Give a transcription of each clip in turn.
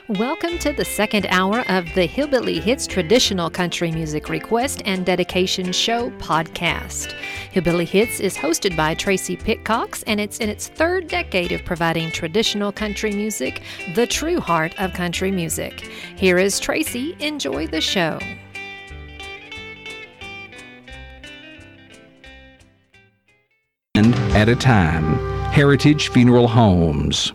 Welcome to the second hour of the Hillbilly Hits Traditional Country Music Request and Dedication Show podcast. Hillbilly Hits is hosted by Tracy Pitcox, and it's in its third decade of providing traditional country music, the true heart of country music. Here is Tracy. Enjoy the show. At a time. Heritage Funeral Homes.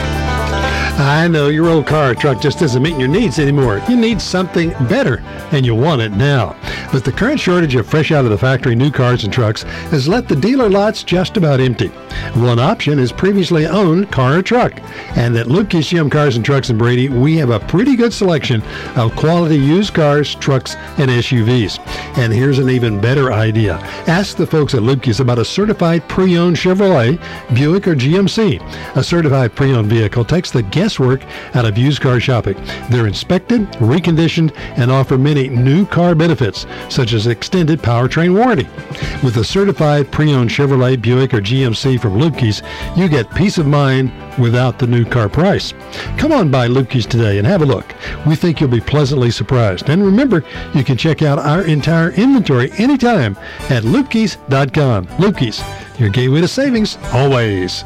I know your old car or truck just isn't meeting your needs anymore. You need something better, and you want it now. But the current shortage of fresh out of the factory new cars and trucks has left the dealer lots just about empty. One option is previously owned car or truck. And at Lubke's GM Cars and Trucks in Brady, we have a pretty good selection of quality used cars, trucks, and SUVs. And here's an even better idea. Ask the folks at Lubke's about a certified pre-owned Chevrolet, Buick, or GMC. A certified pre-owned vehicle takes the guesswork out of used car shopping. They're inspected, reconditioned, and offer many new car benefits, such as extended powertrain warranty. With a certified pre-owned Chevrolet, Buick, or GMC from Lubke's, you get peace of mind without the new car price. Come on by Lubke's today and have a look. We think you'll be pleasantly surprised. And remember, you can check out our entire inventory anytime at Lubke's.com. Lubke's, your gateway to savings, always.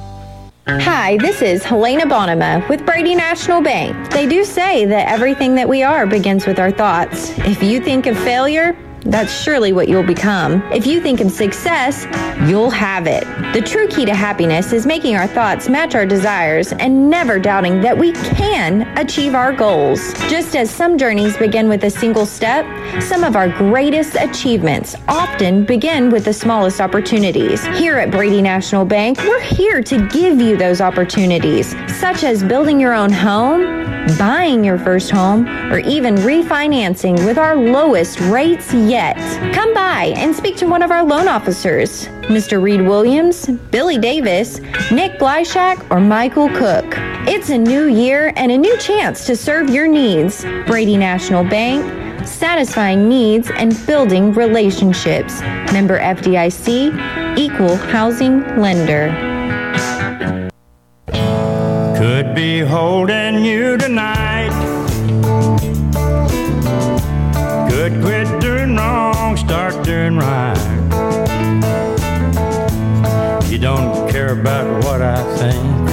Hi, this is Helena Bonema with Brady National Bank. They do say that everything that we are begins with our thoughts. If you think of failure, that's surely what you'll become. If you think of success, you'll have it. The true key to happiness is making our thoughts match our desires and never doubting that we can achieve our goals. Just as some journeys begin with a single step, some of our greatest achievements often begin with the smallest opportunities. Here at Brady National Bank, we're here to give you those opportunities, such as building your own home, buying your first home, or even refinancing with our lowest rates yet. Come by and speak to one of our loan officers, Mr. Reed Williams, Billy Davis, Nick Glyshak, or Michael Cook. It's a new year and a new chance to serve your needs. Brady National Bank, satisfying needs and building relationships. Member FDIC, Equal Housing Lender. Could be holding you tonight. Could quit doing wrong, start doing right. You don't care about what I think.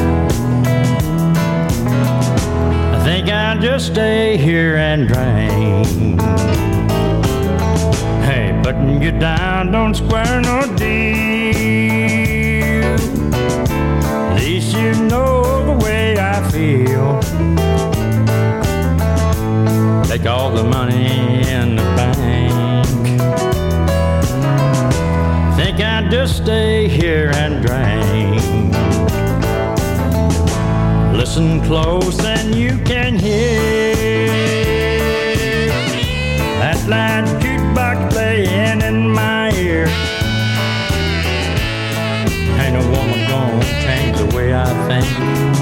I think I'll just stay here and drink. Hey, button you down, don't square no deal. At least you know the way I feel. Take all the money in the bank. Think I'd just stay here and drink. Listen close and you can hear that loud jukebox playing in my ear. Ain't no woman gonna change the way I think.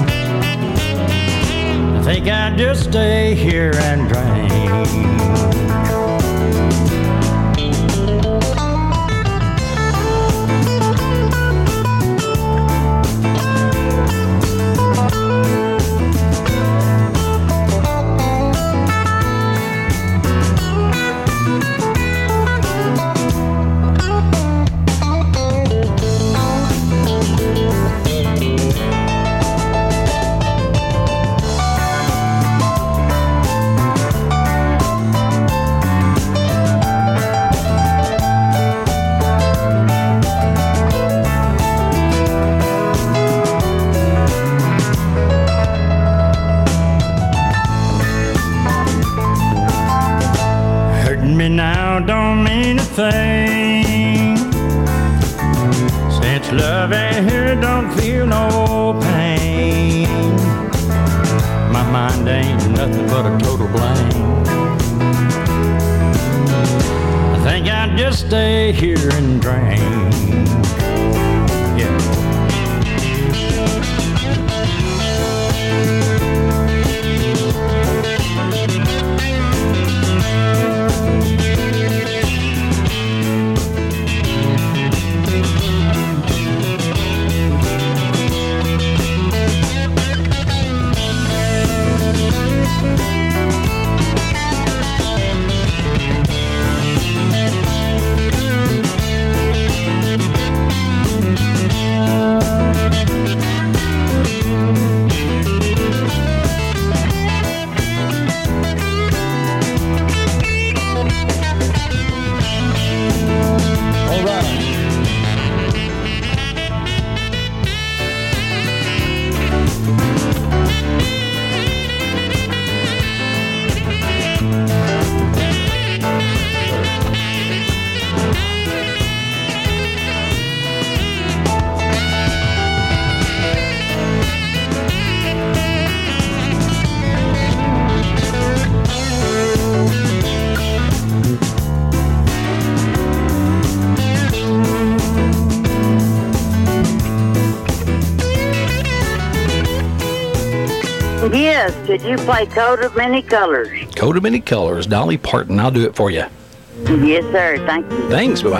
I think I'd just stay here and drink. Don't mean a thing. Since love ain't here, don't feel no pain. My mind ain't nothing but a total blank. I think I'd just stay here and drink. Yeah. could you play Coat of Many Colors? Coat of Many Colors, Dolly Parton. I'll do it for you. Yes, sir. Thank you. Thanks. Bye-bye.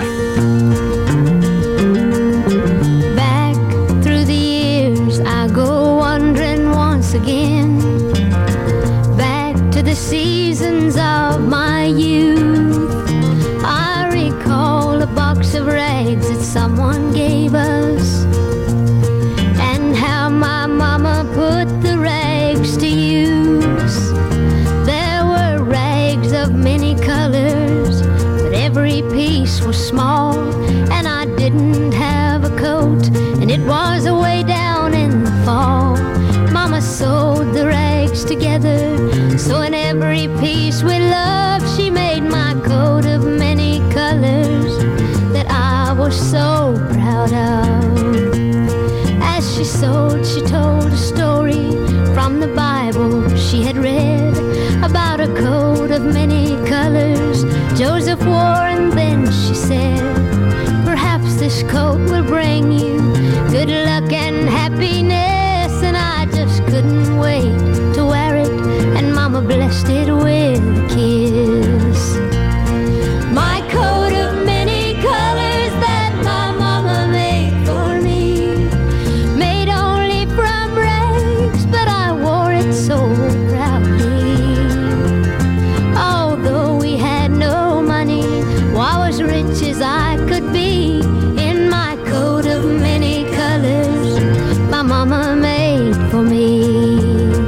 Back through the years, I go wandering once again. Back to the seasons of my youth. I recall a box of rags that someone gave us, and how my mama put the rags to use. There were rags of many colors, but every piece was small, and I didn't have a coat, and it was away down in the fall. Mama sewed the rags together, so in every piece with love she made my coat of many colors that I was so proud of. As she sewed, she told a story from the Bible she had read about a coat of many colors Joseph wore, and then she said, perhaps this coat will bring you good luck and happiness. And I just couldn't wait to wear it, and Mama blessed it with a kiss. My coat of many colors that my mama made for me, made only from rags, but I wore it so proudly. Although we had no money, well, I was rich as I could be in my coat of many colors my mama made for me.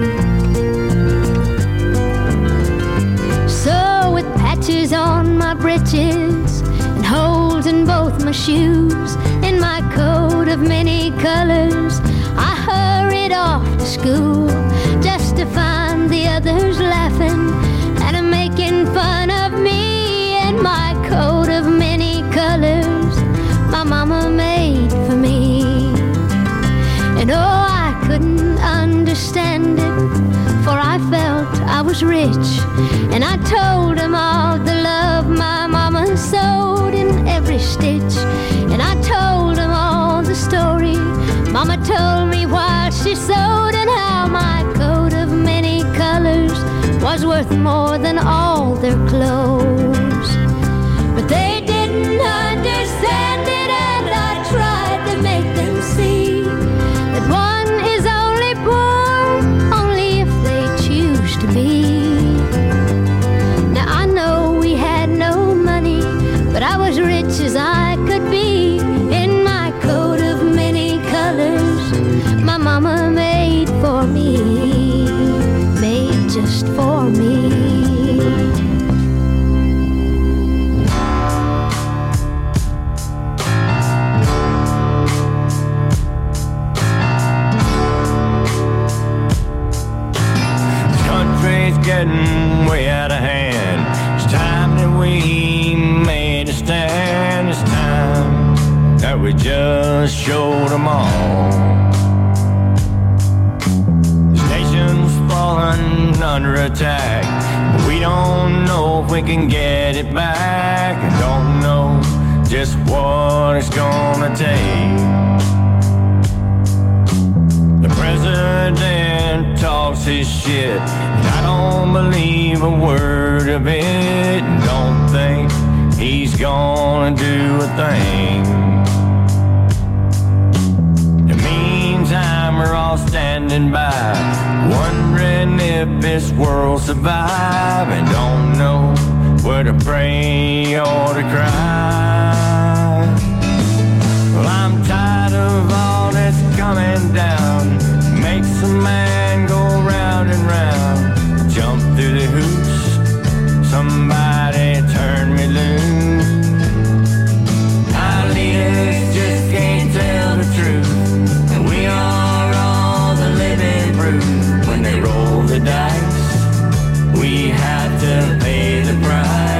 So with patches on my breeches and holes in both my shoes, in my coat of many colors, I hurried off to school, just to find the others laughing and making fun of me in my coat of many colors my mama made for me. And oh, I couldn't understand it, for I felt I was rich, and I told them all the love my mama sewed in every stitch. And I told them all the story Mama told me while she sewed, and how my coat of many colors was worth more than all their clothes. But they didn't understand it, and I tried to make them see that one is only poor only if they choose to be. Now I know we had no money, but I was rich as I could be in my coat of many colors my mama made for me, made just for me. Getting way out of hand. It's time that we made a stand. It's time that we just showed them all. This nation's fallen under attack. We don't know if we can get it back. I don't know just what it's gonna take. The president talks his shit, and I don't believe a word of it. Don't think he's gonna do a thing. In the meantime, we're all standing by, wondering if this world survive, and don't know whether to pray or to cry. Well, I'm tired of all this coming down. Makes a man go round and round. Jump through the hoops, somebody turn me loose. Our leaders just can't tell the truth, and we are all the living proof. When they roll the dice, we have to pay the price.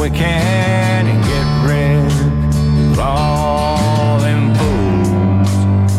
we can and get rid of all them fools.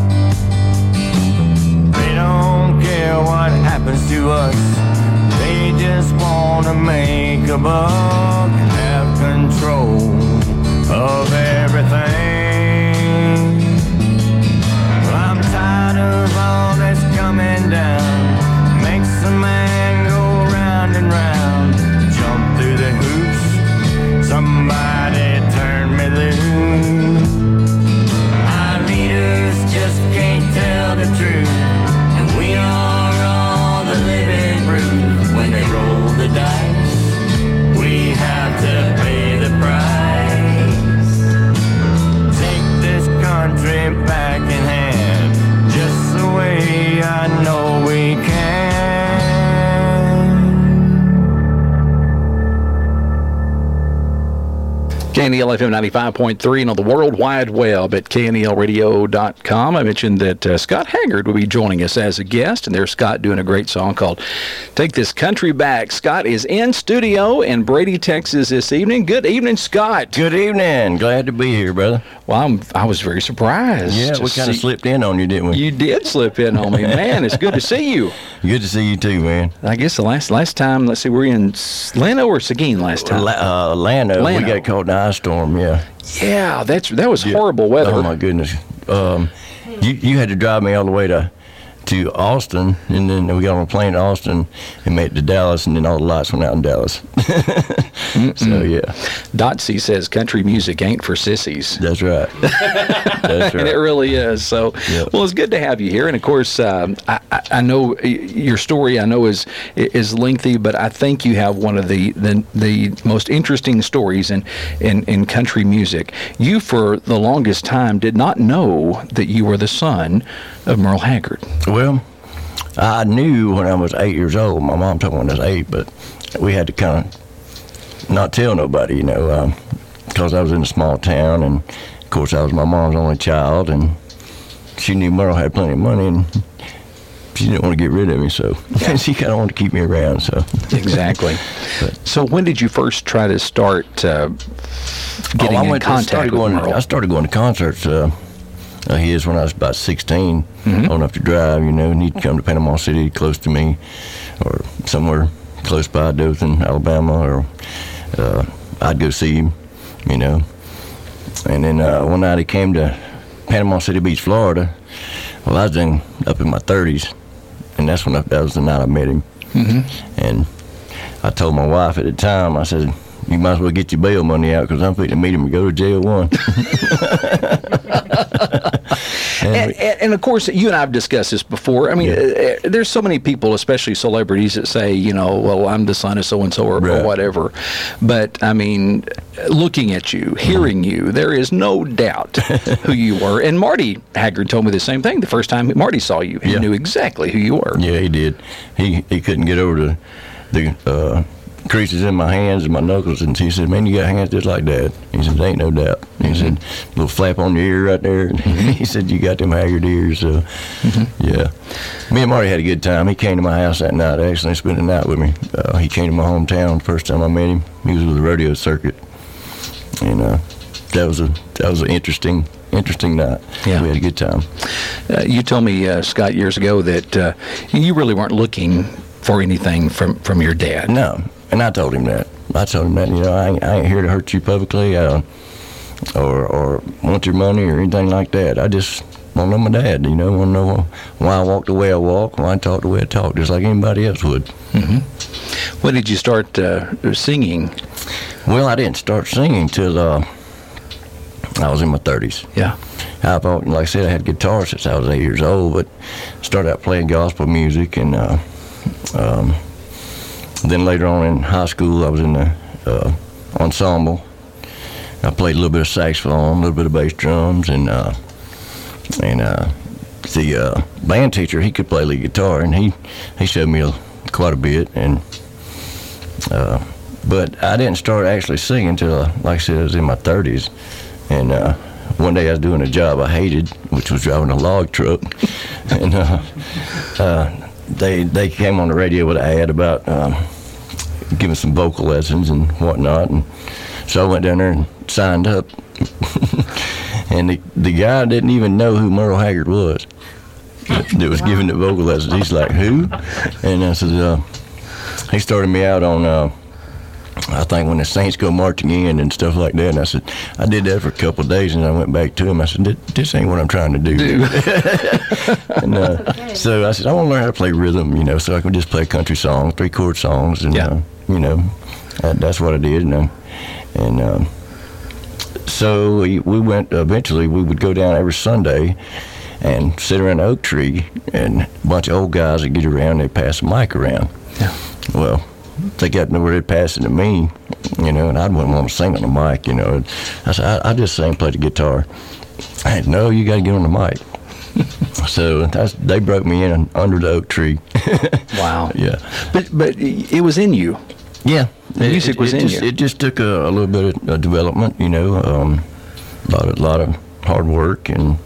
They don't care what happens to us. They just wanna make a buck and have control of everything. Well, I'm tired of all this coming down. Makes a man go round and round. Jump through the hoops. Somebody turn me loose. Our leaders just can't tell the truth, and we are all the living proof. When they roll the dice, we have to pay the price. Take this country back in hand, just the way I know we can. KNEL FM 95.3 and on the World Wide Web at KNELradio.com. I mentioned that Scott Haggard will be joining us as a guest, and there's Scott doing a great song called Take This Country Back. Scott is in studio in Brady, Texas this evening. Good evening, Scott. Good evening. Glad to be here, brother. Well, I was very surprised. Yeah, we kind of slipped in on you, didn't we? You did slip in on me. Man, it's good to see you. Good to see you too, man. I guess the last time, let's see, were we in Llano or Seguin last time? Llano. We got caught in an ice storm, yeah. Yeah, that was horrible weather. Oh, my goodness. You had to drive me all the way to Austin, and then we got on a plane to Austin and made it to Dallas, and then all the lights went out in Dallas. So, yeah. Dotsy says country music ain't for sissies. That's right. That's right. And it really is. So, yep. Well, it's good to have you here. And, of course, I know your story, I know, is lengthy, but I think you have one of the most interesting stories in country music. You, for the longest time, did not know that you were the son of Merle Haggard. Well, I knew when I was 8 years old. My mom told me when I was 8, but we had to kind of not tell nobody, you know, because I was in a small town, and of course I was my mom's only child, and she knew Merle had plenty of money, and she didn't want to get rid of me, so she kind of wanted to keep me around. So exactly. So when did you first try to start getting in contact with Merle? I started going to concerts. His when I was about 16, old enough to drive, you know, and he'd come to Panama City, close to me, or somewhere close by Dothan, Alabama, or I'd go see him, you know. And then one night he came to Panama City Beach, Florida. Well, I was then up in my 30s, and that was the night I met him. And I told my wife at the time, I said, you might as well get your bail money out, because I'm fixing to meet him and go to jail one. And of course, you and I have discussed this before. I mean, there's so many people, especially celebrities, that say, you know, well, I'm the son of so-and-so or whatever. But, I mean, looking at you, hearing you, there is no doubt who you were. And Marty Haggard told me the same thing the first time Marty saw you. He knew exactly who you were. Yeah, he did. He couldn't get over the creases in my hands and my knuckles, and he said, man, you got hands just like that. He said, there ain't no doubt. He said, little flap on your ear right there. He said, you got them Haggard ears. So yeah, me and Marty had a good time. He came to my house that night, actually spent the night with me. He came to my hometown the first time I met him. He was with the rodeo circuit, and that was an interesting night. Yeah. We had a good time. You told me, Scott, years ago that you really weren't looking for anything from your dad. No. And I told him that. You know, I ain't here to hurt you publicly, or want your money or anything like that. I just want to know my dad. You know, want to know why I walk the way I walk, why I talk the way I talk, just like anybody else would. When did you start singing? Well, I didn't start singing till I was in my 30s. Yeah. Like I said, I had guitar since I was 8 years old, but started out playing gospel music, and then later on in high school, I was in the ensemble. I played a little bit of saxophone, a little bit of bass drums, and the band teacher, he could play lead guitar, and he showed me quite a bit. And but I didn't start actually singing until, like I said, I was in my 30s. And one day I was doing a job I hated, which was driving a log truck, and they came on the radio with an ad about giving some vocal lessons and whatnot, and So I went down there and signed up. And the guy didn't even know who Merle Haggard was. That was giving the vocal lessons. He's like, who? And I said, he started me out on, I think when the Saints Go Marching In and stuff like that. And I said, I did that for a couple of days, and I went back to him. I said, this ain't what I'm trying to do. And so I said, I want to learn how to play rhythm, you know, so I can just play country songs, 3-chord songs, and you know, that's what I did. And so we went. Eventually, we would go down every Sunday and sit around the oak tree, and a bunch of old guys would get around. They pass the mic around. Yeah. Well, they got nowhere to pass it to me, you know, and I wouldn't want to sing on the mic, you know. I said, I just sing, play the guitar. I said, no, you got to get on the mic. So they broke me in under the oak tree. Wow. Yeah. But it was in you. Yeah. The music was in you. It just took a little bit of development, you know, a lot of hard work, and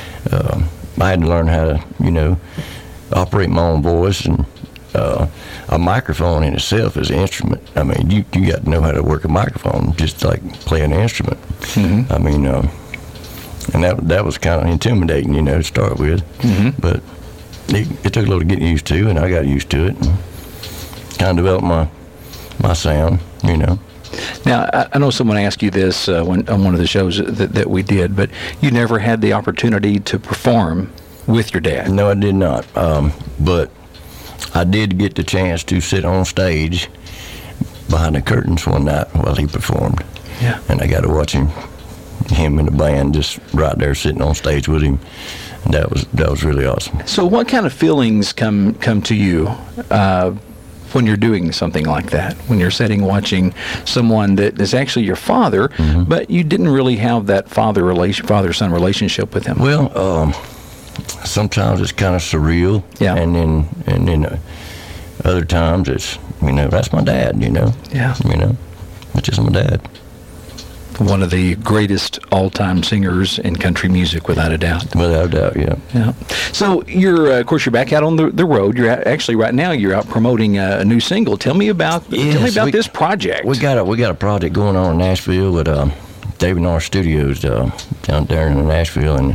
I had to learn how to, you know, operate my own voice, and a microphone in itself is an instrument. I mean, you got to know how to work a microphone, just like play an instrument. Mm-hmm. I mean, and that was kind of intimidating, you know, to start with. Mm-hmm. But it took a little getting used to, and I got used to it, and kind of developed my sound, you know. Now, I know someone asked you this on one of the shows that we did, but you never had the opportunity to perform with your dad. No, I did not. But I did get the chance to sit on stage behind the curtains one night while he performed. Yeah. And I got to watch him and the band just right there sitting on stage with him. And that was really awesome. So what kind of feelings come to you when you're doing something like that, when you're sitting watching someone that is actually your father, mm-hmm. but you didn't really have that father-son relationship with him? Well, sometimes it's kind of surreal, yeah, and then other times it's, you know, that's my dad, you know, yeah, you know, it's just my dad. One of the greatest all-time singers in country music, without a doubt. Without a doubt, yeah. Yeah. So of course, you're back out on the road. You're actually right now. You're out promoting a new single. Tell me about this project. We got a project going on in Nashville with David North Studios down there in Nashville, and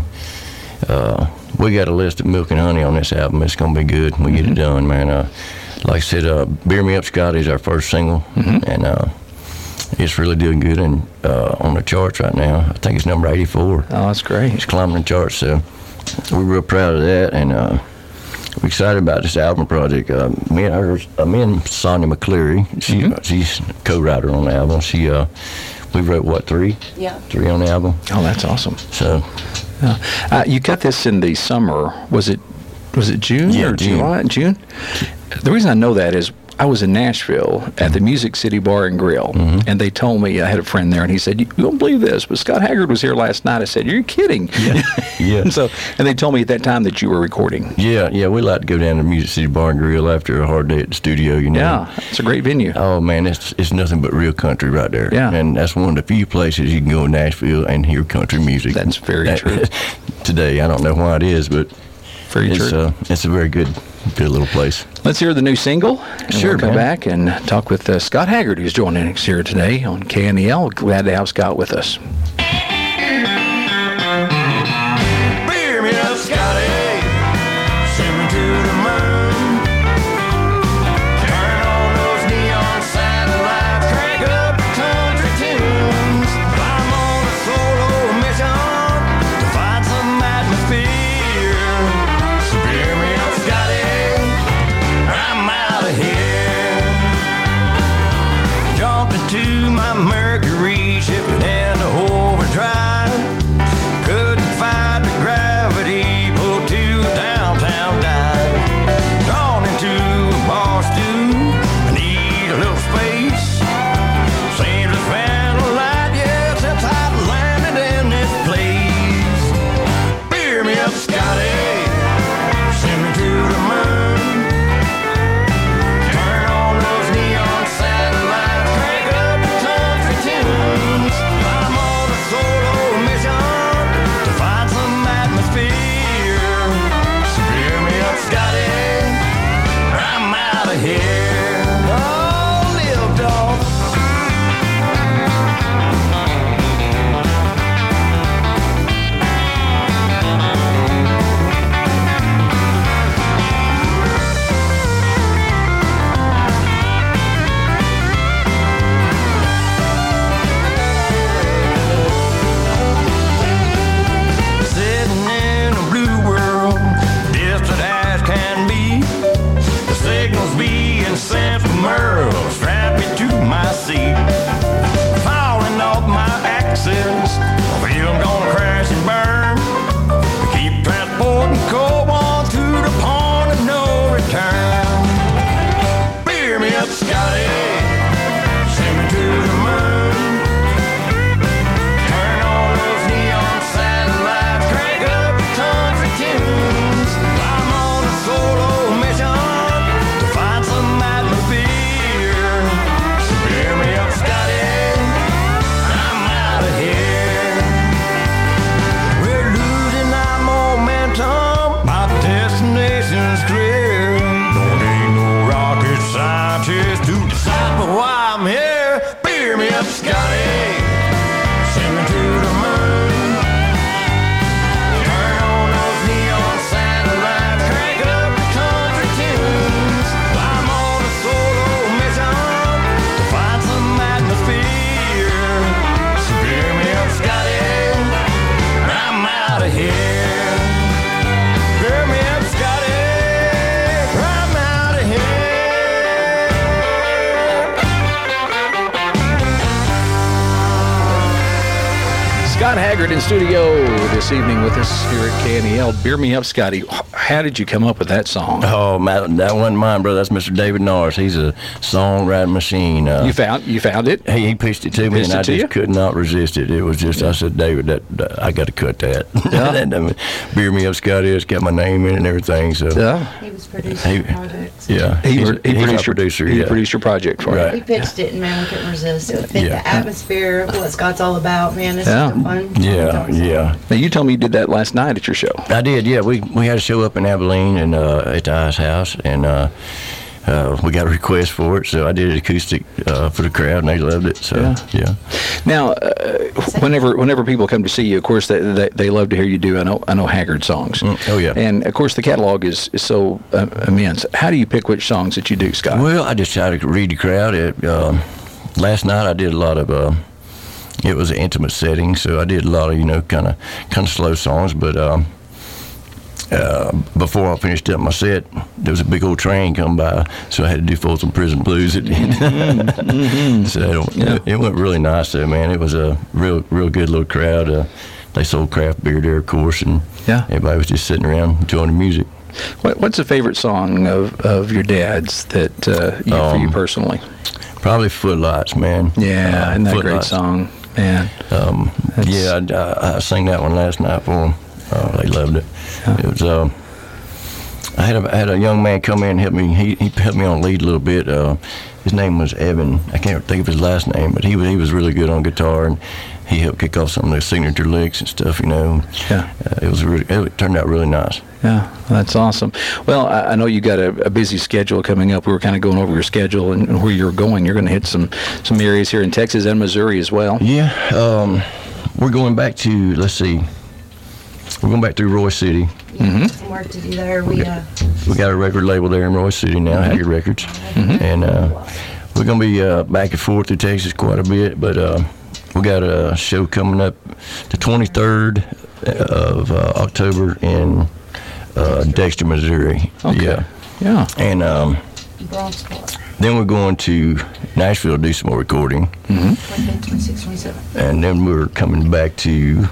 we got a list of Milk and Honey on this album. It's gonna be good. We get it done, man. Like I said, "Beer Me Up, Scotty" is our first single, and it's really doing good and on the charts right now. I think it's number 84. Oh, that's great. It's climbing the charts, so we're real proud of that, and we're excited about this album project. Me and Sonia McCleary, she's co-writer on the album. We wrote, 3? Yeah. 3 on the album. Oh, that's awesome. So, you got this in the summer. Was it June or July? June? The reason I know that is I was in Nashville at the Music City Bar and Grill, and they told me, I had a friend there, and he said, "You won't believe this, but Scott Haggard was here last night." I said, "You're kidding." Yeah. Yeah. And they told me at that time that you were recording. Yeah, we like to go down to the Music City Bar and Grill after a hard day at the studio, you know. Yeah, it's a great venue. Oh, man, it's nothing but real country right there. Yeah. And that's one of the few places you can go in Nashville and hear country music. That's very true. Today, I don't know why it is, but very true. It's a very good little place. Let's hear the new single. And sure, we'll come back and talk with Scott Haggard, who's joining us here today on KNEL. Glad to have Scott with us. Beer me up, Scotty. Send me to the moon. Turn on those neon satellites. Crank up the country tunes. I'm on a solo mission to find some atmosphere. So beer me up, Scotty. I'm out of here. Jumped into my Mercury, shipping in the whole Merle, strap me to my seat. Falling off my axis, I feel I'm gonna crash and burn. Keep transporting coal on to the point of no return. Beer me up, Scotty, send me to the moon. Turn on those neon satellites, crank up the country tunes. I'm on a solo mission to find some atmosphere. So beer me up, Scotty, I'm out of here. We're losing our momentum, my destination's clear. Don't need no rocket scientist to decipher why I'm here. Beer me up, Scotty, send me to the moon. Turn on those neon satellites, crank up the country tunes. I'm on a solo mission to find some atmosphere. So beer me up, Scotty, I'm out of here. Beer me up, Scotty, I'm out of here. Scott Haggard in studio this evening with us here at KNEL. Beer me up, Scotty. How did you come up with that song? Oh, man, that wasn't mine, brother. That's Mr. David Norris. He's a songwriting machine. You found it? He pitched it to me, and I just could not resist it. It was just, I said, David, that I got to cut that. Yeah. Beer me up, Scotty. It's got my name in it and everything. So Yeah. He was producing the project. yeah, He he's produced our producer. He Yeah. produced your project for Right. We pitched it, and man, we couldn't resist. It fit Yeah. the atmosphere of what Scott's all about, man. It's Yeah. just a fun. Yeah, yeah. Now, you told me you did that last night at your show. I did, yeah. We had a show up in Abilene and at the Ice House, and we got a request for it, so I did it acoustic for the crowd, and they loved it. So yeah. Now, whenever people come to see you, of course, they love to hear you do. I know Haggard songs. Oh yeah. And of course, the catalog is so immense. How do you pick which songs that you do, Scott? Well, I just try to read the crowd. Last night I did a lot of. It was an intimate setting, so I did a lot of kind of slow songs. But before I finished up my set, there was a big old train come by, so I had to do Folsom Prison Blues at the end. So it went really nice though, man. It was a real good little crowd. They sold craft beer there, of course, and everybody was just sitting around enjoying the music. What's a favorite song of your dad's that for you personally? Probably Footlights, man. Yeah, isn't that a great song, man? I sang that one last night for them. They loved it. Yeah. It was. I had a young man come in and help me. He helped me on lead a little bit. His name was Evan. I can't think of his last name, but he was really good on guitar, and he helped kick off some of the signature licks and stuff. Yeah. It turned out really nice. Yeah, that's awesome. Well, I know you got a busy schedule coming up. We were kind of going over your schedule and where you're going. You're going to hit some areas here in Texas and Missouri as well. Yeah, we're going back to, let's see, we're going back through Royce City. Some work to do there. We got a record label there in Royce City now, Haggard Records, and we're going to be back and forth through Texas quite a bit, but we got a show coming up the 23rd of October in Dexter, Missouri. Okay. Yeah. And then we're going to Nashville to do some more recording. 25th, 26th, 27th. And then we're coming back to.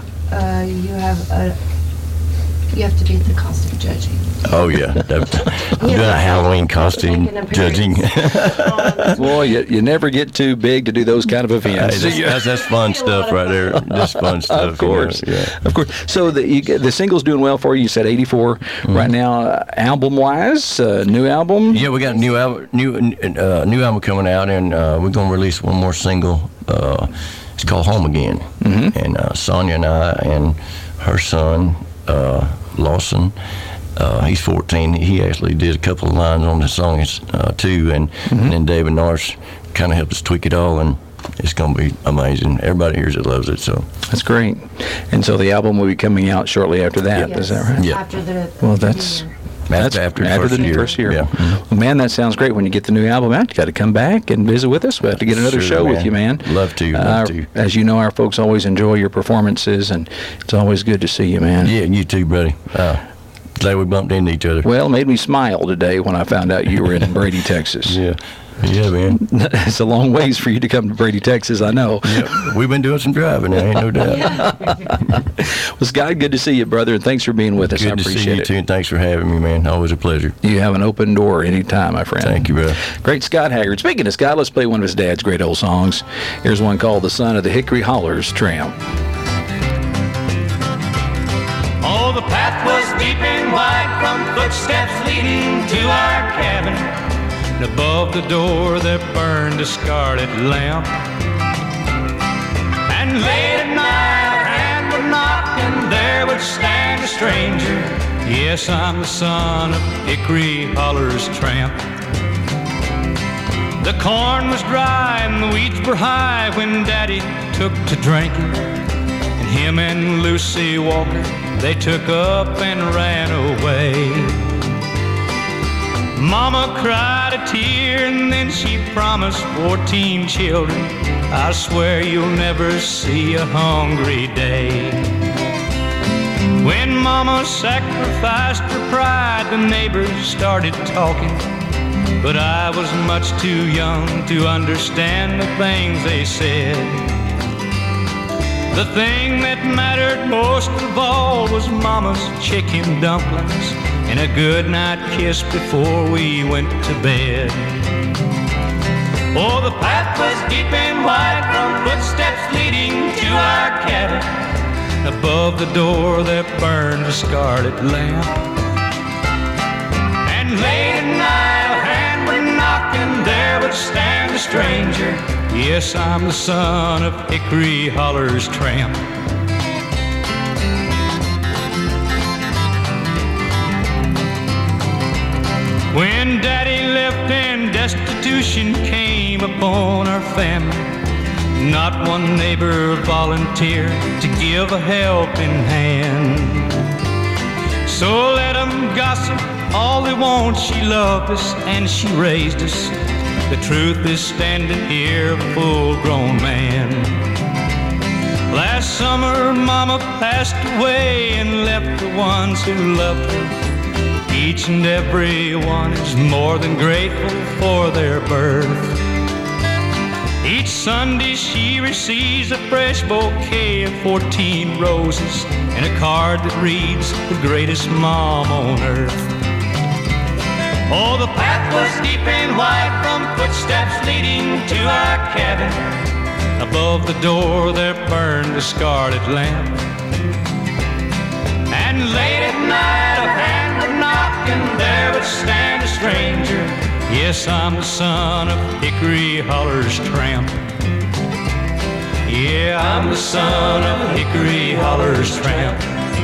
You have to be at the costume judging. Oh yeah, I'm doing a Halloween costume judging. Boy, you never get too big to do those kind of events. That's fun stuff right there. That's fun stuff. Of course, yeah. Of course. So the single's doing well for you. You said 84 right now. Album-wise, new album. Yeah, we got a new album coming out, and we're gonna release one more single. It's called Home Again, and Sonia and I and her son. Lawson, he's 14. He actually did a couple of lines on the song too, and then David Norris kind of helped us tweak it all, and it's going to be amazing. Everybody hears it, loves it, so that's great. And so the album will be coming out shortly after that. Yes. Is that right? Yeah. After the after the first year. Yeah. Well, man, that sounds great. When you get the new album out, you got to come back and visit with us. We have to get another show with you, man. Love to. As you know, our folks always enjoy your performances, and it's always good to see you, man. Yeah, you too, buddy. Glad we bumped into each other. Well, it made me smile today when I found out you were in Brady, Texas. Yeah. Yeah, man. It's a long ways for you to come to Brady, Texas, I know. Yep. We've been doing some driving now, ain't no doubt. Well, Scott, good to see you, brother, and thanks for being with us. Good I appreciate to see you, it. too, and thanks for having me, man. Always a pleasure. You have an open door anytime, my friend. Thank you, brother. Great Scott Haggard. Speaking of Scott, let's play one of his dad's great old songs. Here's one called The Son of the Hickory Hollers Tramp. Oh, the path was deep and wide from footsteps leading to our cabin. And above the door there burned a scarlet lamp. And late at night a hand would knock and there would stand a stranger. Yes, I'm the son of Hickory Hollers Tramp. The corn was dry and the weeds were high when Daddy took to drinking. And him and Lucy Walker, they took up and ran away. Mama cried a tear and then she promised 14 children, I swear you'll never see a hungry day. When Mama sacrificed her pride, the neighbors started talking, but I was much too young to understand the things they said. The thing that mattered most of all was Mama's chicken dumplings and a good night kiss before we went to bed. Oh, the path was deep and wide from footsteps leading to our cabin. Above the door there burned a scarlet lamp. And late at night a hand would knock and there would stand a stranger. Yes, I'm the son of Hickory Hollers Tramp. When Daddy left and destitution came upon our family, not one neighbor volunteered to give a helping hand. So let them gossip all they want. She loved us and she raised us. The truth is standing here, a full-grown man. Last summer, Mama passed away and left the ones who loved her. Each and every one is more than grateful for their birth. Each Sunday she receives a fresh bouquet of 14 roses and a card that reads, the greatest mom on earth. Oh, the path was deep and wide from footsteps leading to our cabin. Above the door there burned a scarlet lamp. And late at night a hand would knock and there would stand a stranger. Yes, I'm the son of Hickory Hollers Tramp. Yeah, I'm the son of Hickory Hollers Tramp.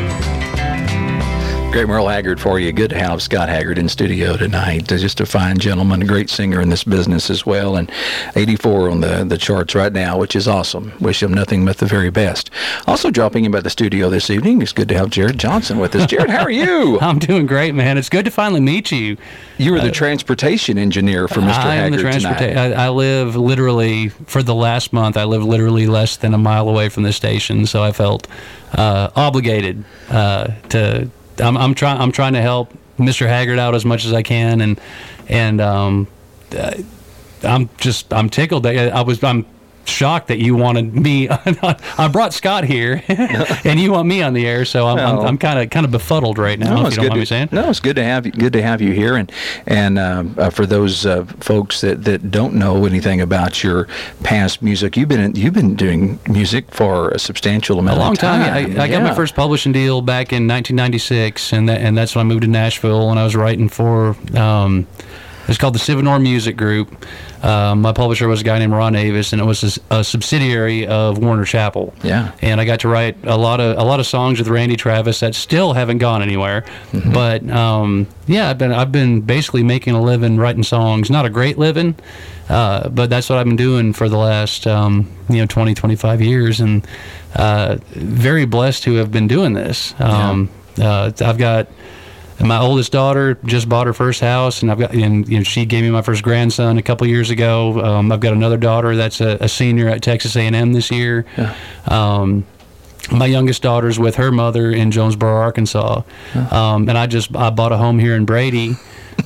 Great Merle Haggard for you. Good to have Scott Haggard in studio tonight. Just a fine gentleman, a great singer in this business as well, and 84 on the charts right now, which is awesome. Wish him nothing but the very best. Also dropping in by the studio this evening, it's good to have Jared Johnson with us. Jared, how are you? I'm doing great, man. It's good to finally meet you. You were the transportation engineer for Mr. Haggard tonight. I live literally, for the last month, I live literally less than a mile away from the station, so I felt obligated to... I'm trying to help Mr. Haggard out as much as I can, and I'm tickled that I'm shocked that you wanted me. I brought Scott here, and you want me on the air, so I'm kind of befuddled right now. If you don't mind me saying. No, it's good to have you. Good to have you here, and for those folks that don't know anything about your past music, you've been doing music for a substantial amount of time. A long time. I got my first publishing deal back in 1996, and that's when I moved to Nashville, and I was writing for. It's called the Sivonor Music Group. My publisher was a guy named Ron Avis, and it was a subsidiary of Warner Chappell. Yeah. And I got to write a lot of songs with Randy Travis that still haven't gone anywhere. Mm-hmm. But I've been basically making a living writing songs. Not a great living, but that's what I've been doing for the last 20, 25 years, and very blessed to have been doing this. I've got. And my oldest daughter just bought her first house, and she gave me my first grandson a couple years ago. I've got another daughter that's a senior at Texas A&M this year. Yeah. My youngest daughter's with her mother in Jonesboro, Arkansas, and I bought a home here in Brady.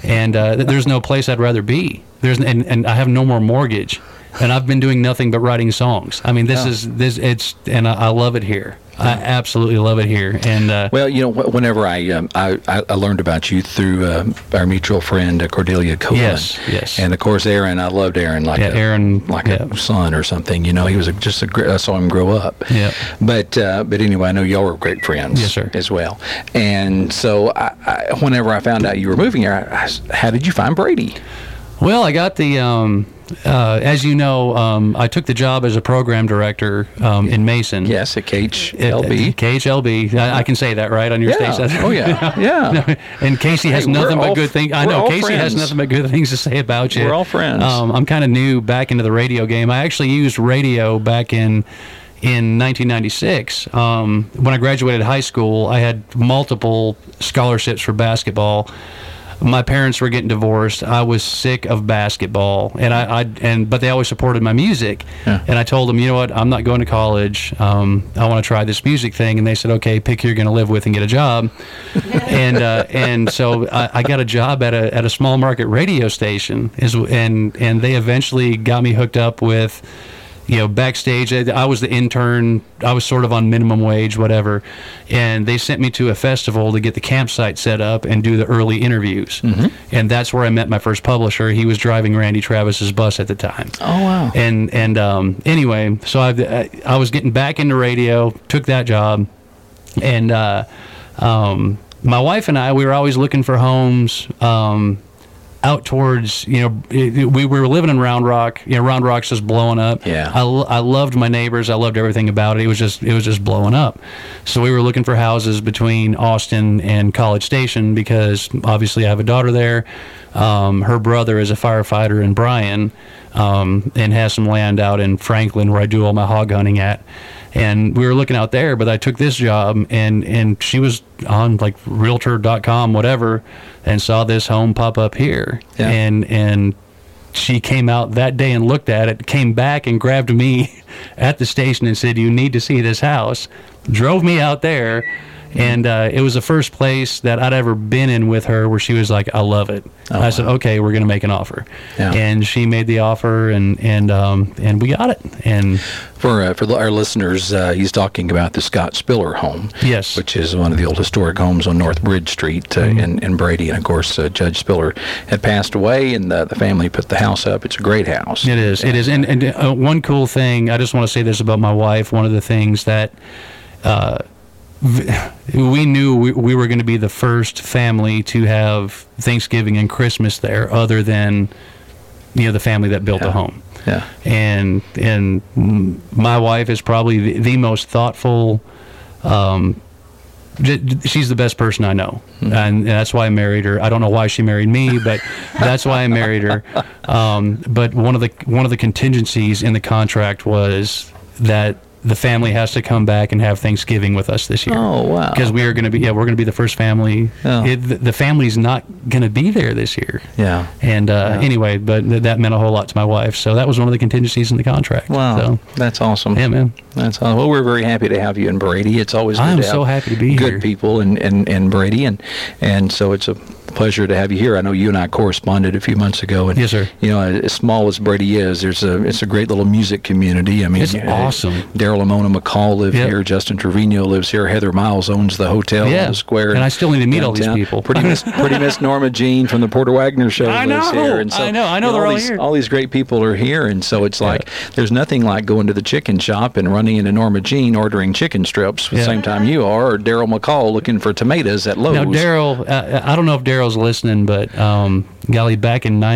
and there's no place I'd rather be. And I have no more mortgage, and I've been doing nothing but writing songs. I mean, and I love it here. I absolutely love it here. And well, whenever I learned about you through our mutual friend Cordelia Cohen. Yes. And of course, Aaron. I loved Aaron a son or something. He was I saw him grow up. Yeah. But anyway, I know y'all were great friends. Yes, sir. As well. And so, whenever I found out you were moving here, how did you find Brady? Well, I got the. As you know, I took the job as a program director in Mason. Yes, at KHLB. KHLB. I can say that, right, on your station? Oh, yeah. Yeah. And Casey has nothing but good things. I know Casey has nothing but good things to say about you. We're all friends. I'm kind of new back into the radio game. I actually used radio back in 1996. When I graduated high school, I had multiple scholarships for basketball. My parents were getting divorced. I was sick of basketball, but they always supported my music. Yeah. And I told them, you know what, I'm not going to college. I want to try this music thing. And they said, okay, pick who you're going to live with and get a job. and so I got a job at a small market radio station, and they eventually got me hooked up with. Backstage, I was the intern. I was sort of on minimum wage, whatever. And they sent me to a festival to get the campsite set up and do the early interviews. Mm-hmm. And that's where I met my first publisher. He was driving Randy Travis's bus at the time. Oh, wow. And anyway, so I was getting back into radio, took that job. And my wife and I, we were always looking for homes. Out towards, we were living in Round Rock. Round Rock's just blowing up. Yeah. I loved my neighbors. I loved everything about it. It was just blowing up. So we were looking for houses between Austin and College Station because obviously I have a daughter there. Her brother is a firefighter in Bryan, and has some land out in Franklin where I do all my hog hunting at. And we were looking out there, but I took this job, and she was on like Realtor.com, whatever, and saw this home pop up here. Yeah. And she came out that day and looked at it, came back and grabbed me at the station and said, "You need to see this house." Drove me out there. And it was the first place that I'd ever been in with her where she was like, "I love it." I said, "Okay, we're going to make an offer." Yeah. And she made the offer, and we got it. And for our listeners, he's talking about the Scott Spiller home. Yes. Which is one of the old historic homes on North Bridge Street in Brady. And of course, Judge Spiller had passed away, and the family put the house up. It's a great house. It is. It is. And one cool thing, I just want to say this about my wife. One of the things that we knew we were going to be the first family to have Thanksgiving and Christmas there, other than the family that built the home. Yeah. And my wife is probably the most thoughtful. She's the best person I know, and that's why I married her. I don't know why she married me, but that's why I married her. But one of the contingencies in the contract was that the family has to come back and have Thanksgiving with us this year. Oh, wow. Because we're going to be the first family. Oh. The family's not going to be there this year. Yeah. And anyway, but that meant a whole lot to my wife. So that was one of the contingencies in the contract. Wow. So, that's awesome. Yeah, man. That's awesome. Well, we're very happy to have you in Brady. It's always good I'm to so have happy to be good here. people in Brady. And so it's a pleasure to have you here. I know you and I corresponded a few months ago. And, yes, sir. As small as Brady is, it's a great little music community. I mean, it's awesome. Daryl and Mona McCall live here. Justin Trevino lives here. Heather Miles owns the hotel on the square. And I still need to meet all these people. Pretty Miss Norma Jean from the Porter Wagner Show lives here. And so, I know. They're all here. All these great people are here. And so it's like there's nothing like going to the chicken shop and running into Norma Jean ordering chicken strips at the same time you are, or Daryl McCall looking for tomatoes at Lowe's. Now, Daryl, I don't know if Daryl's listening, but golly, back in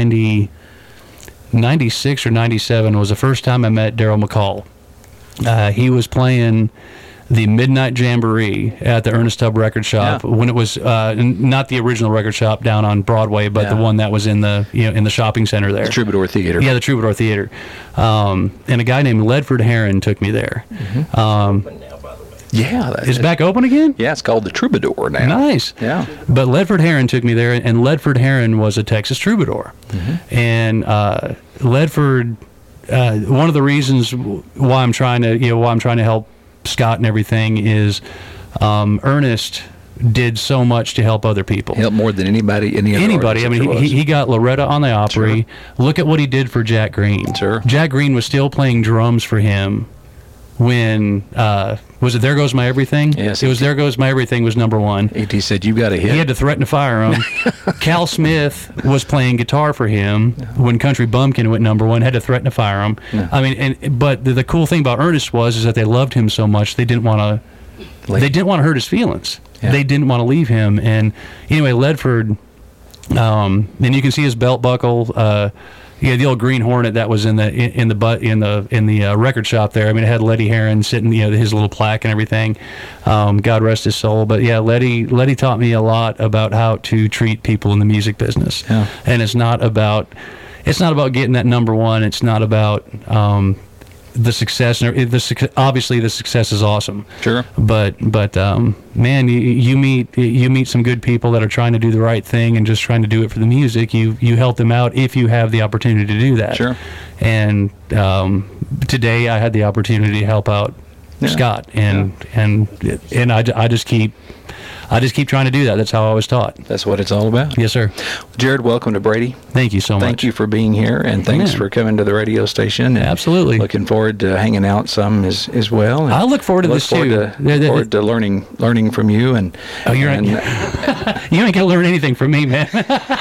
96 or 97 was the first time I met Daryl McCall. He was playing the Midnight Jamboree at the Ernest Tubb Record Shop when it was not the original record shop down on Broadway, but the one that was in the in the shopping center there. The Troubadour Theater. Yeah, the Troubadour Theater. And a guy named Ledford Herron took me there. Mm-hmm. Yeah. It's back open again? Yeah, it's called the Troubadour now. Nice. Yeah. But Ledford Herron took me there, and Ledford Herron was a Texas troubadour. Mm-hmm. And Ledford, one of the reasons why I'm trying to help Scott and everything is Ernest did so much to help other people. Help more than anybody. Anybody. I mean, he got Loretta on the Opry. Sure. Look at what he did for Jack Green. Sure. Jack Green was still playing drums for him when was it There Goes My Everything? Yes. It was There Goes My Everything was number one. He said, "You got a hit." He had to threaten to fire him. Cal Smith was playing guitar for him when Country Bumpkin went number one. Had to threaten to fire him. Yeah. I mean, but the cool thing about Ernest is that they loved him so much they didn't want to. They didn't want to hurt his feelings. Yeah. They didn't want to leave him. And anyway, Ledford, and you can see his belt buckle. The old Green Hornet that was in the record shop there. I mean, it had Letty Herron sitting, his little plaque and everything. God rest his soul. But yeah, Letty taught me a lot about how to treat people in the music business. Yeah. And it's not about getting that number one. It's not about the success. Obviously, the success is awesome. Sure. But man, you meet some good people that are trying to do the right thing and just trying to do it for the music. You help them out if you have the opportunity to do that. Sure. And today I had the opportunity to help out Scott, and I just keep trying to do that. That's how I was taught. That's what it's all about. Yes, sir. Jared, welcome to Brady. Thank you so much. Thank you for being here, and thanks for coming to the radio station. And absolutely. Looking forward to hanging out some as well. And I look forward to this too. Look forward to learning from you. And you ain't gonna learn anything from me, man.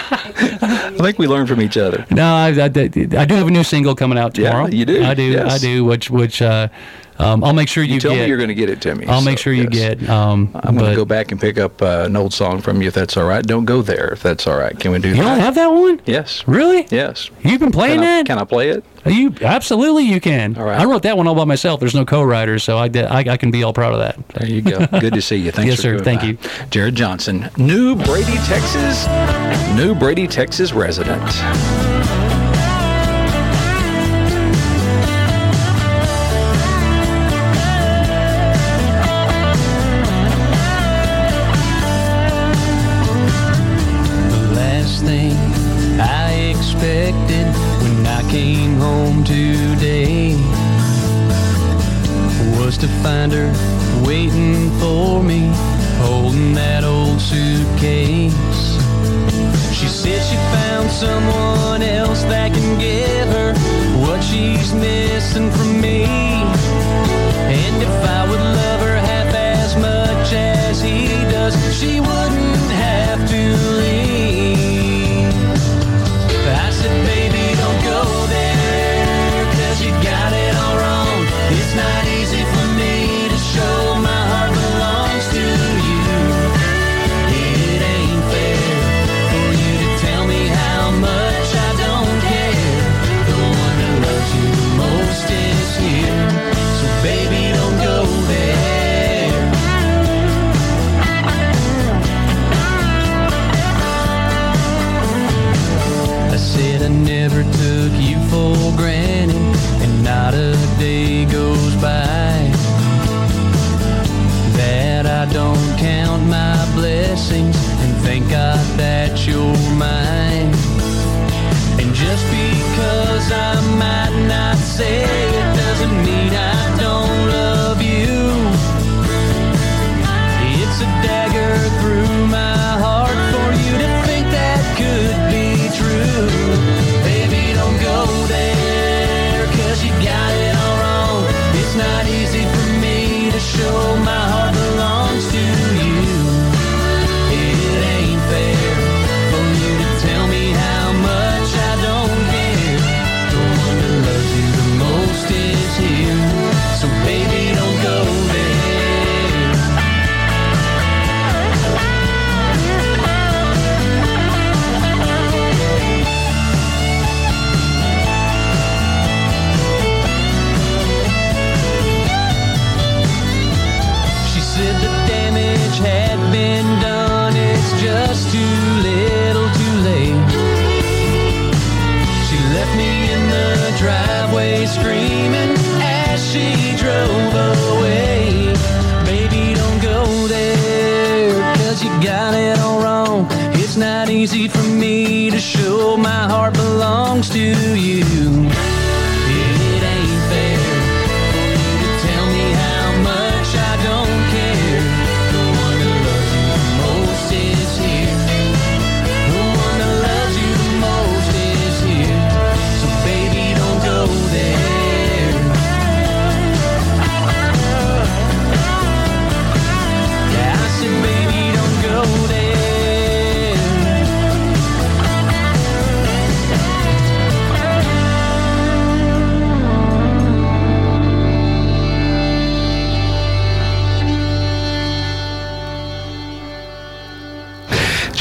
I think we learn from each other. No, I do have a new single coming out tomorrow. Yeah, you do. I do. Yes. I do. Which I'll make sure you tell get. Me you're going to get it to me. I'll make sure you get. I'm going to go back and pick up an old song from you if that's all right. Don't go there if that's all right. Can we do that? You don't have that one? Yes. Really? Yes. You've been playing that? Can I play it? You absolutely you can. All right. I wrote that one all by myself. There's no co-writers, so I can be all proud of that. There you go. Good to see you. Thanks yes, for sir. coming Thank by. you. Jared Johnson, New Brady, Texas resident. When I came home today was to find her waiting for me, holding that old suitcase. She said she found someone else that can give her what she's missing from me, and if I would love her half as much as he does, she wouldn't have to leave. I said, baby, don't go there, 'cause you got it all wrong. It's not easy for me to show my heart belongs to you. It ain't fair for you to tell me how much I don't care. The one that loves you the most is here, so baby, don't go there. I said I never took you for granted, and not a day goes by that I don't count my blessings and thank God that you're mine. And just because I might not say it doesn't mean I don't love you. It's a dagger through my heart for you to think that could be true. Baby, don't go there, 'cause you got it all wrong. It's not easy for me to show my heart belongs to you. It ain't fair for you to tell me how much I don't care. The one that loves you the most is here, so baby, don't go there. She said the damage had been done, it's just too little too late. She left me in the driveway screaming as she drove away. Baby, don't go there, 'cause you got it all wrong. It's not easy for me to show my heart belongs to you. It ain't fair for you to tell me how much I don't care. The one that loves you the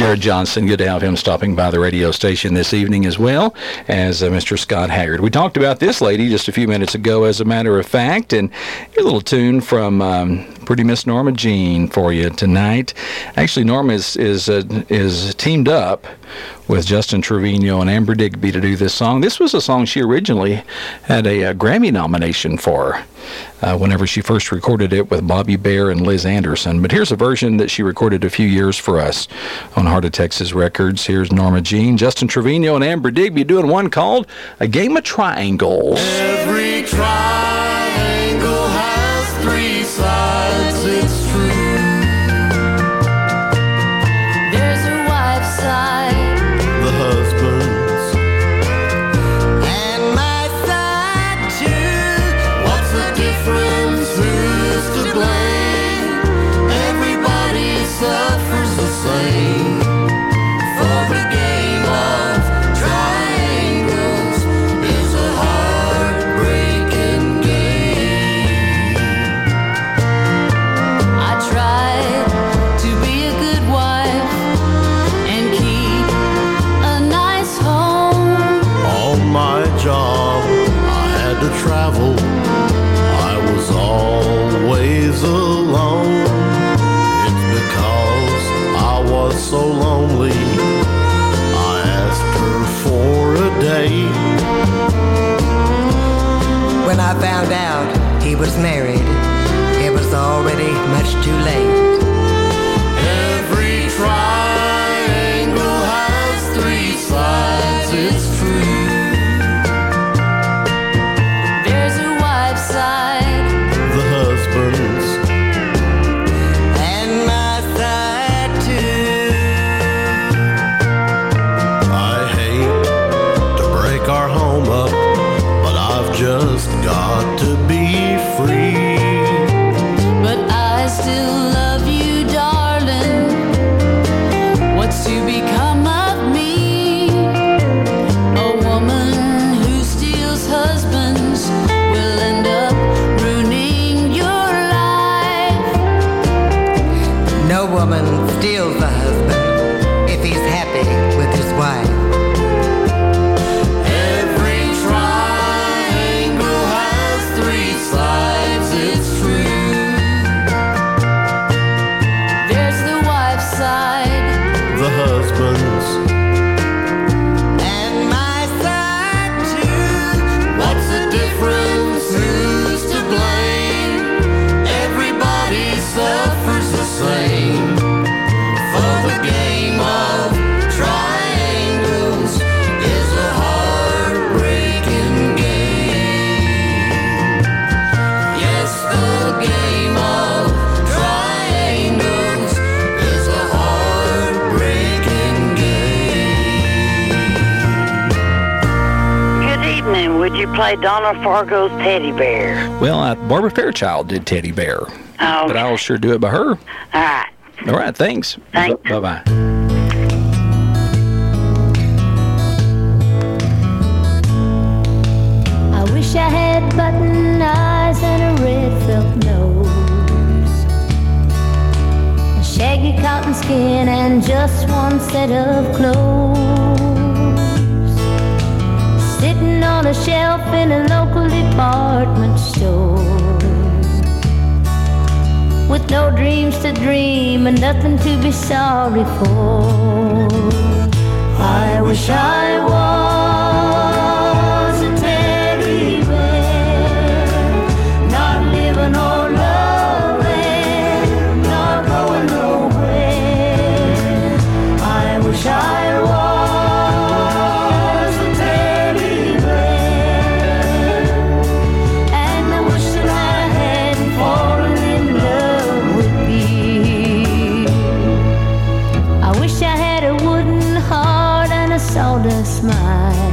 Jared Johnson. Good to have him stopping by the radio station this evening, as well as Mr. Scott Haggard. We talked about this lady just a few minutes ago, as a matter of fact, and a little tune from Pretty Miss Norma Jean for you tonight. Actually, Norma is teamed up with Justin Trevino and Amber Digby to do this song. This was a song she originally had a Grammy nomination for whenever she first recorded it with Bobby Bare and Liz Anderson. But here's a version that she recorded a few years for us on Heart of Texas Records. Here's Norma Jean, Justin Trevino, and Amber Digby doing one called A Game of Triangles. Every triangle has three sides, it's true. There's a wife's side, The husband's, and my side too. What's the difference? Who's to blame? Everybody suffers the same. For the game of triangles is a heartbreaking game. I tried to be a good wife and keep a nice home. On my job, I had to travel. I was always alone. It's because I was so lonely. I asked her for a date. When I found out he was married, it was already much too late. Every triangle has three sides, it's true. There's a wife's side, The husband's, And my side too. I hate to break our home up, but I've just got to be free. but I still love you, darling. What's to become of me? A woman who steals husbands will end up ruining your life. No woman steals a husband if he's happy with his wife. Every triangle has three sides, it's true. There's the wife's side, The husband's, And my side too. what's the difference? Who's to blame? Everybody suffers the same. For the game of triangles is a heartbreaking game. Yes, the game of triangles is a heartbreaking game. Good evening. Would you play Donna Fargo's Teddy Bear? Well, Barbara Fairchild did Teddy Bear, Oh, but I'll sure do it by her. all right. All right, thanks. Thanks. Bye-bye. I wish I had button eyes and a red felt nose, a shaggy cotton skin and just one set of clothes, sitting on a shelf in a local department store, with no dreams to dream and nothing to be sorry for. I wish I was a teddy bear, not living or loving, not going nowhere. I wish I was a teddy bear, and I wish that I hadn't fallen in love with you. I wish I had a wooden heart and a sawdust mind.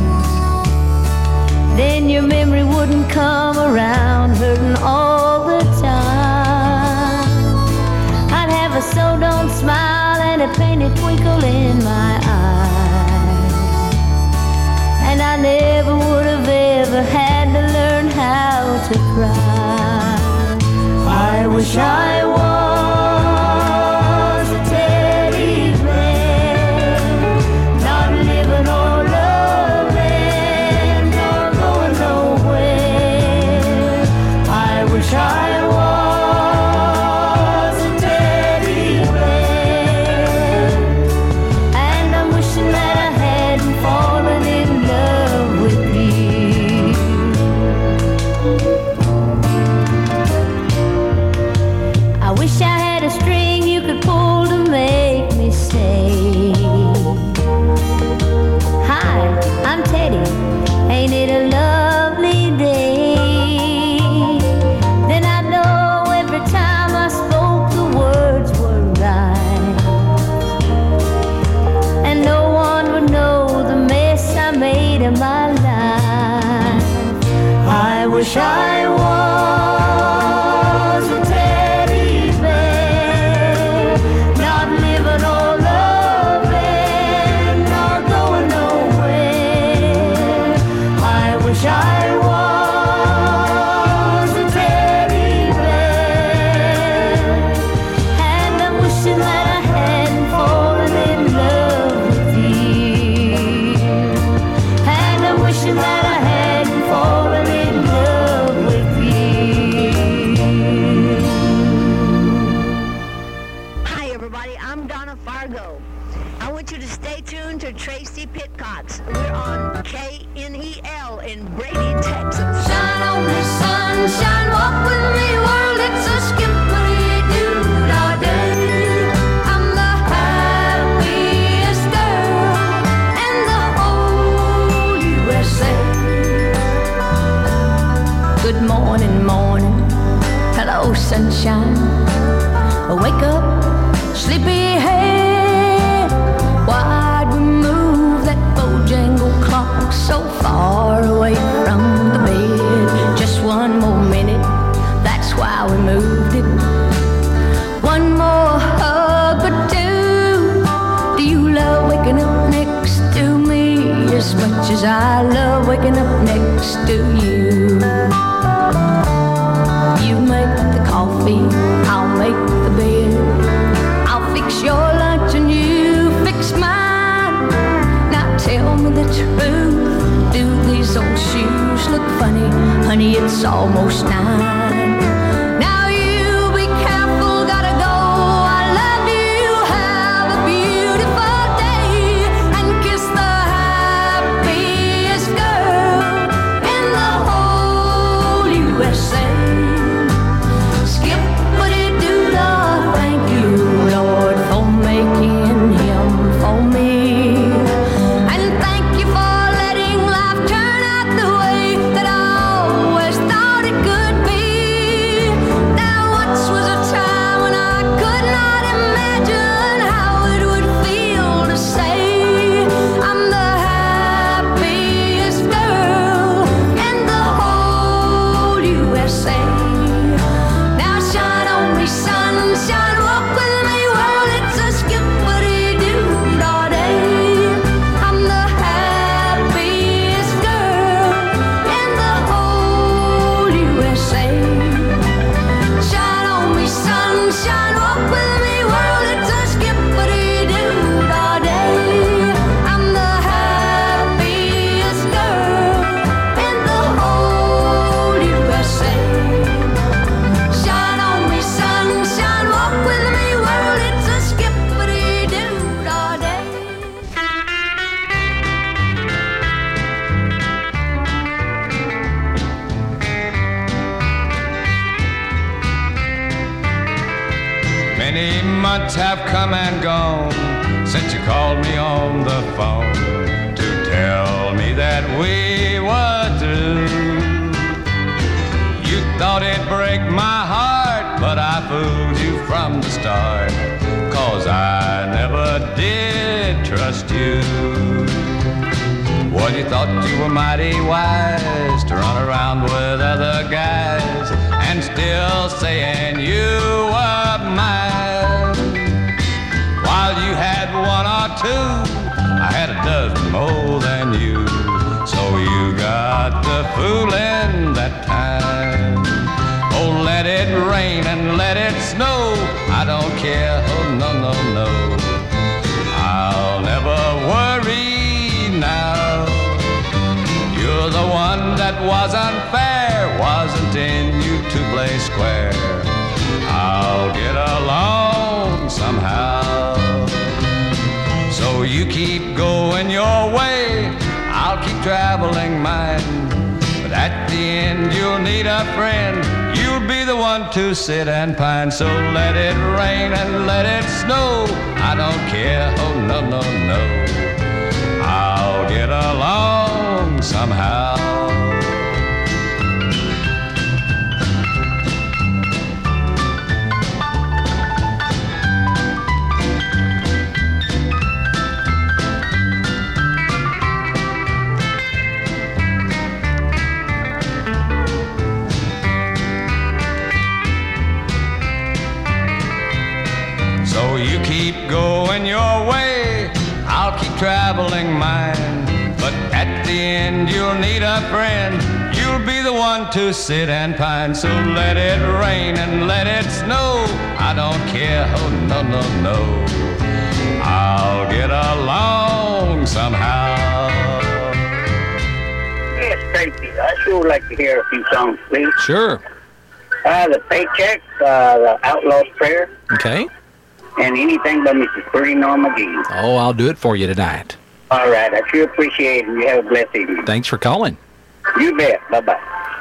Then your memory wouldn't come around hurting all the time. I'd have a so-don't smile and a painted twinkle in my eye, and I never would have ever had to learn how to cry. I wish I was a teddy bear, my life. I wish I was a teddy bear, not living or loving, nor going nowhere. I wish I was a teddy bear, and I'm wishing that I hadn't fallen in love with you, and I'm wishing that I hadn't fallen in love with you. Hi everybody, I'm Donna Fargo. I want you to stay tuned to Tracy Pitcox. We're on KNEL in Brady, Texas. Shine on me, sunshine, walk with me, world, it's a skippity-doo-dah day. I'm the happiest girl in the whole USA. Good morning, morning, hello, sunshine. Wake up, sleepyhead. Why'd we move that Bojangle clock so far away from the bed? Just one more minute, that's why we moved it. One more hug, but two. Do you love waking up next to me as much as I love waking up next to you? You make the coffee, I'll make the bed. I'll fix your lunch and you fix mine. Now tell me the truth, do these old shoes look funny? Honey, it's almost 9. Now you be careful, gotta go. I love you, have a beautiful day, and kiss the happiest girl in the whole USA. Skippity-doo-dah, thank you, Lord, for making him for me. And thank you for letting life turn out the way that I always thought it could be. Now once was a time when I could not imagine how it would feel to say I'm the happiest girl in the whole USA. Now shine on me, sunshine, walk with me, world, it's a skippity-doo-dah day. I'm the happiest girl in the whole USA. Shine on me, sunshine, walk with me, world, it's a skippity-doo-dah day. I'm the happiest girl in the whole USA. Shine on me, sunshine, walk with me, world, it's a skippity-doo-dah day. Many months have come and gone since you called me on the phone to tell me that we were through. You thought it'd break my heart, but I fooled you from the start, 'cause I never did trust you. Well, you thought you were mighty wise to run around with other guys and still saying you were mine. While you had one or two, I had a dozen more than you. So you got the fooling that time. Oh, let it rain and let it snow, I don't care, oh no, no, no. I'll never worry now. You're the one that was unfair, wasn't in you to play square. I'll get along somehow. So you keep going your way, I'll keep traveling mine. But at the end you'll need a friend, you'll be the one to sit and pine. So let it rain and let it snow, I don't care, oh no, no, no. I'll get along somehow. need a friend, you'll be the one to sit and pine. So let it rain and let it snow, I don't care, oh no, no, no, I'll get along somehow. Yes, Tracy, I sure would like to hear a few songs, please. Sure. The Paycheck, the Outlaw's Prayer. Okay. And anything by Mrs. Pretty Norma McGee. Oh, I'll do it for you tonight. All right, I sure appreciate it. You have a blessed evening. Thanks for calling. You bet. Bye-bye.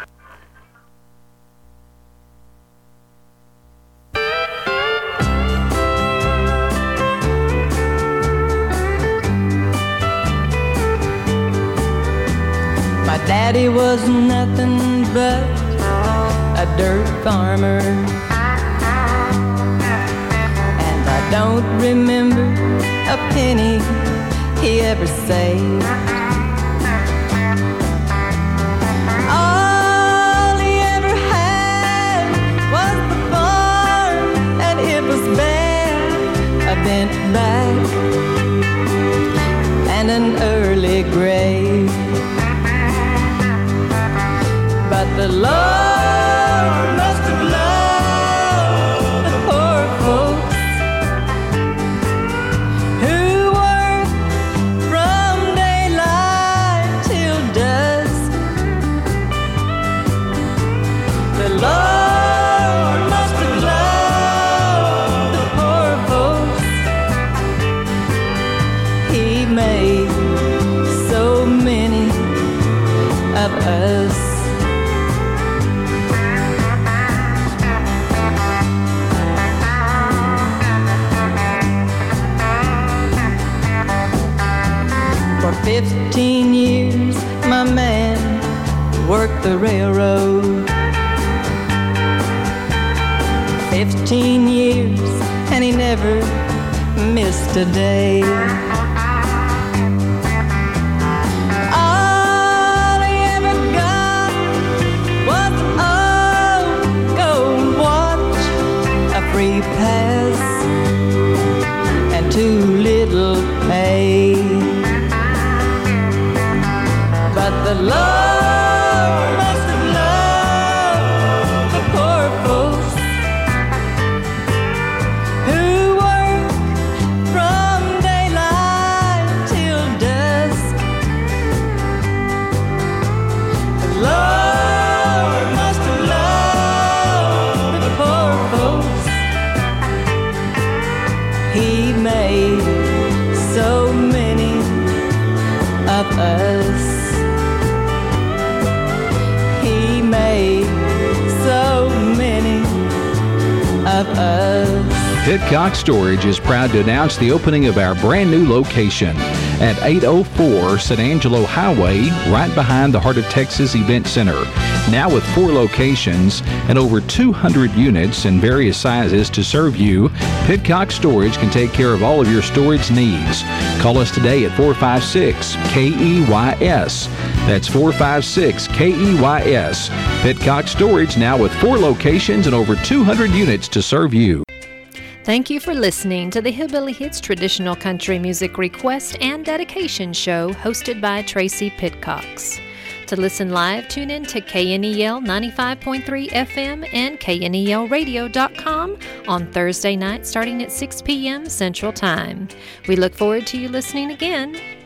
My daddy was nothing but a dirt farmer, and I don't remember a penny he ever saved. All he ever had was the farm, and it was bare, a bent back, and an early grave. But the Lord must have loved the poor folks who work from daylight till dusk. The Lord must have loved the poor folks. He made so many of us. For 15 years, my man worked the railroad. 15 years, and he never missed a day. All he ever got was, oh, go watch a free pass and too little pay. But the Lord must have loved the poor folks who work from daylight till dusk. The Lord must have loved the poor folks. He made so many of us. He made so many of us. Pitcock Storage is proud to announce the opening of our brand new location at 804 San Angelo Highway, right behind the Heart of Texas Event Center. Now with 4 locations and over 200 units in various sizes to serve you, Pitcock Storage can take care of all of your storage needs. Call us today at 456-KEYS. That's 456-KEYS. Pitcock Storage now with 4 locations and over 200 units to serve you. Thank you for listening to the Hillbilly Hits Traditional Country Music Request and Dedication Show hosted by Tracy Pitcox. To listen live, tune in to KNEL 95.3 FM and KNELradio.com on Thursday night starting at 6 p.m. Central Time. We look forward to you listening again.